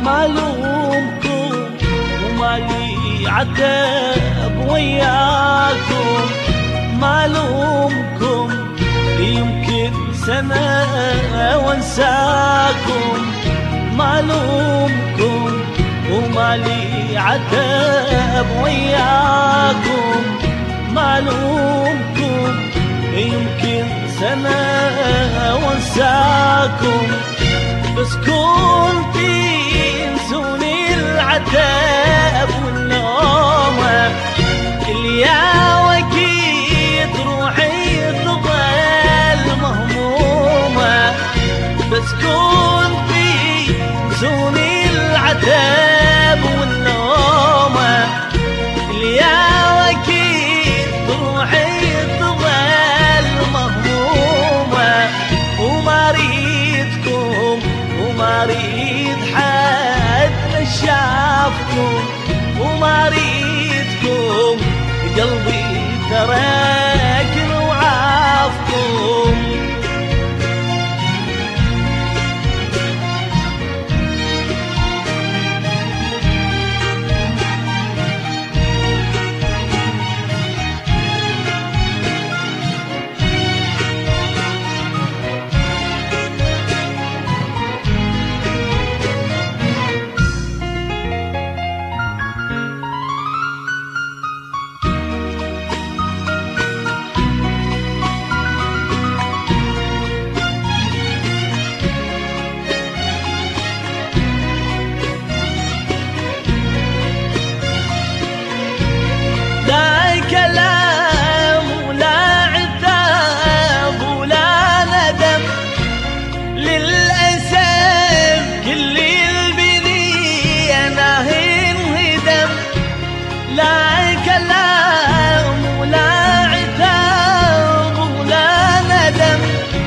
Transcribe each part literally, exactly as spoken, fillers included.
لومكم وما لي عتب وياكم، ما لومكم يمكن سنة وانساكم، ما لومكم وما لي عتب وياكم، ما لومكم يمكن سنة وانساكم، بس كنتي تنسوني العتب والنومة اليا وكيد روحي تظل مهمومة، بس كنتي تنسوني العتب والنومة اليا وكيد روحي تظل مهمومة، وما ريدكم وما ريد حد شافكم، وما ريدكم قلبي ترك وعافكم. كلام ولا عتاب ولا ندم، للأسف كل البنية انهدم، لا كلام ولا عتاب ولا ندم،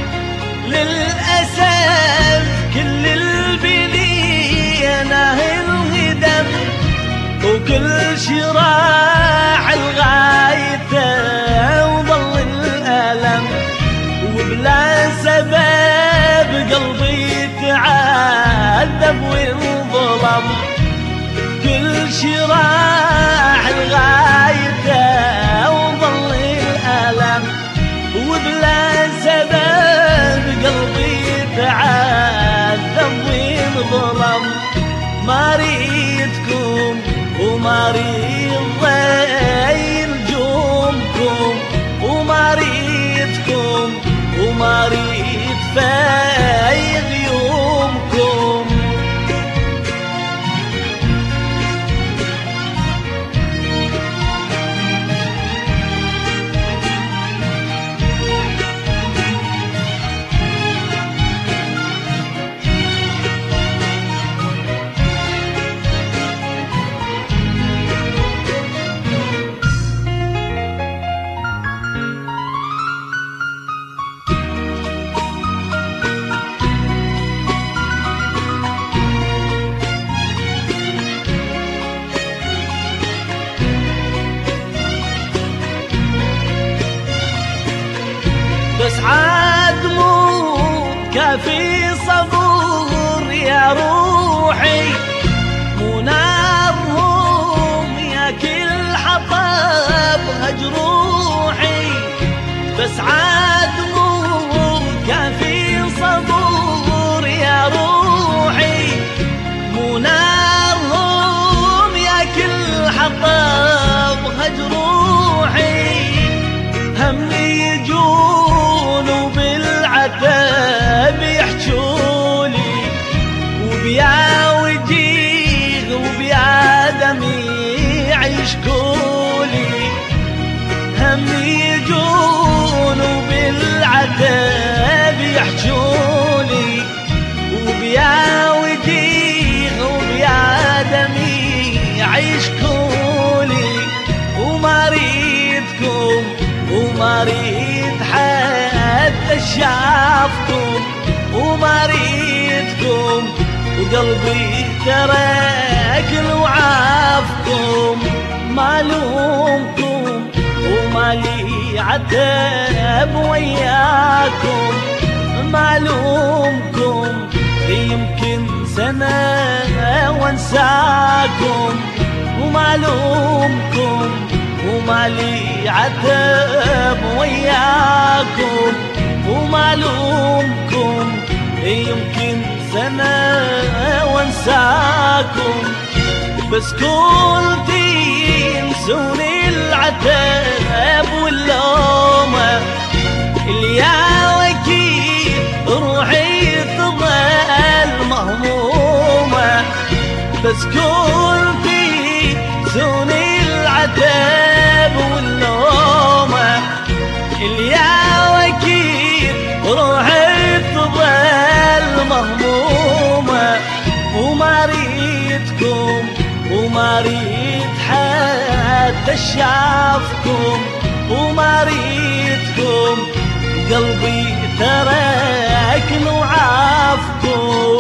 للأسف كل البنية انهدم، وكل شي راح لغايته وظل الألم، وبلا سبب قلبي تعذب وانظلم، كل شي راح لغايته وظل الألم، وبلا سبب قلبي تعذب وانظلم، ما ريدكم وما ريد ضي نجومكم، وما ريدكم وما ريد في غيومكم. بس عاد مو كافي صبور يا روحي، مو نارهم يا كل حطب هجروحي، بس عاد مو كافي صبور يا روحي، مو نارهم يا كل حطب هجروحي، هم يجون وبالعتب يحجولي، وبيا وجيه وبيا دميع يشكولي، هم يجون وبالعتب يحجولي، وبيا وجيه وبيا دميع يشكولي، وما ريدكم وما ريد حتى شافكم، وما ريدكم وقلبي ترك وعافكم، ما لومكم وما لي عتب وياكم، ما لومكم يمكن سنة وانساكم وما لومكم وما لي عتب وياكم وما لومكم يمكن سنة وانساكم بس كل تنسوني العتب واللومة اللي يا وكيل روحي تظل مهمومة بس كل تنسوني العتب واللومة اللي يا وكيل روحي تظل مهمومة وما ريدكم وما ريد حتى شافكم وما ريدكم قلبي ترك وعافكم